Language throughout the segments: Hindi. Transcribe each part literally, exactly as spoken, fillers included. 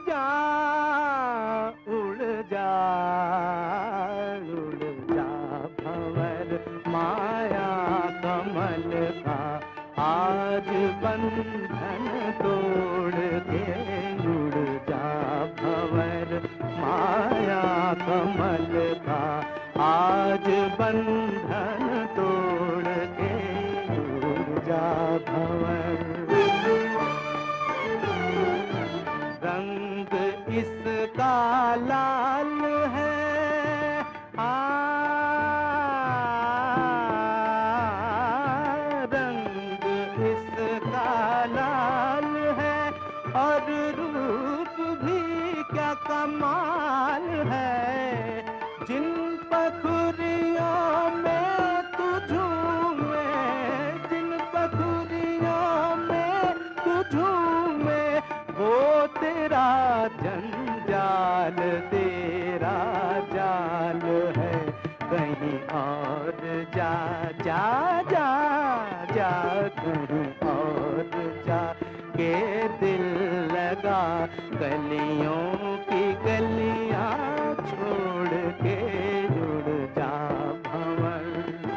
जा उड़ जा उड़ जा भंवर माया कमल का आज बंधन तोड़ के उड़ जा भंवर माया कमल का आज बंधन तोड़ के उड़ जा भंवर। रंग इसका लाल है आ रंग इसका लाल है और रूप भी क्या कमाल है। जिन पखुरियों में तू झूमे जिन पखुरियों में तू झूमे वो तेरा जंजाल तेरा जाल है। कहीं और जा जा जा जा कहीं और जा के दिल लगा गलियों की गलियां छोड़ के उड़ जा भंवर।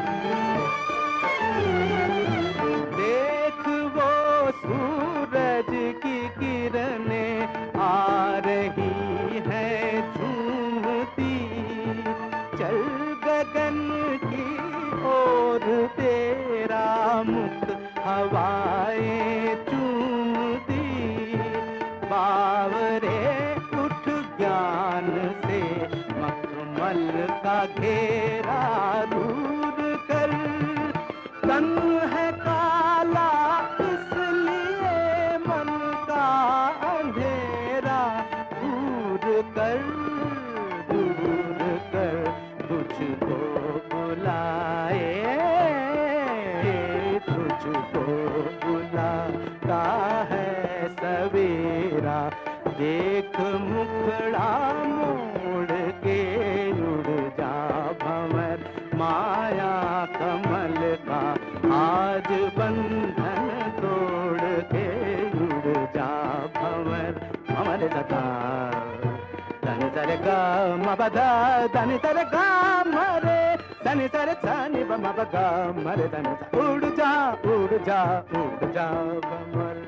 देख वो सूरज की किरणें आ रही है झूमती चल गगन की ओर तेरा मुख हवाएं चूमती। बावरे उठ ज्ञान से मखमल का घेरा दूर कर। तन है काला इसलिए मन का अंधेरा दूर कर दूर कर तुझको बुलाए तुझको बुलाता है सवेरा। देख मुखड़ा मोड़ के उड़ जा भंवर माया कमल का आज बंधन तोड़ के उड़ जा भंवर। भंवर सदा धन सर गा मबधा धन सर गा मरे धन सर धनि बमबगा मरे धन उड़ जा उड़ जा उड़ जा भंवर।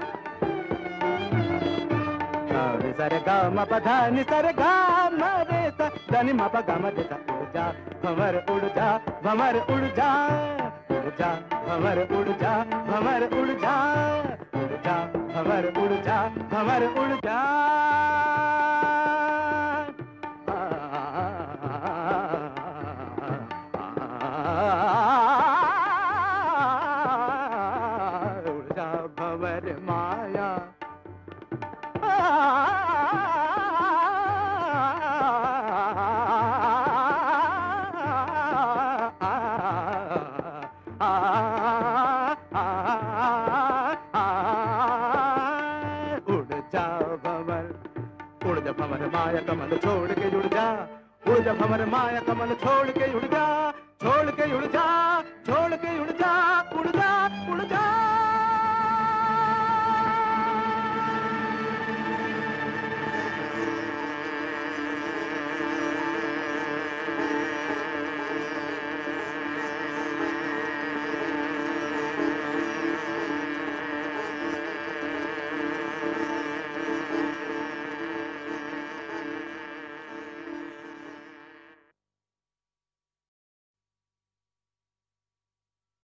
नि सर गा मबधा नि सर गा मरे धनि मबगा मरे उड़ जा भंवर उड़ जा भंवर उड़ जा उड़ जा भंवर उड़ जा भंवर उड़ जा उड़ जा भंवर उड़ जा भंवर उड़ जा। उड़ जा भंवर माया उड़ जा भंवर माया कमल छोड़ के उड़ जा उड़ जा भंवर माया कमल छोड़ के उड़ जा छोड़ के उड़ जा छोड़ के उड़ जा उड़ जा उड़ जा।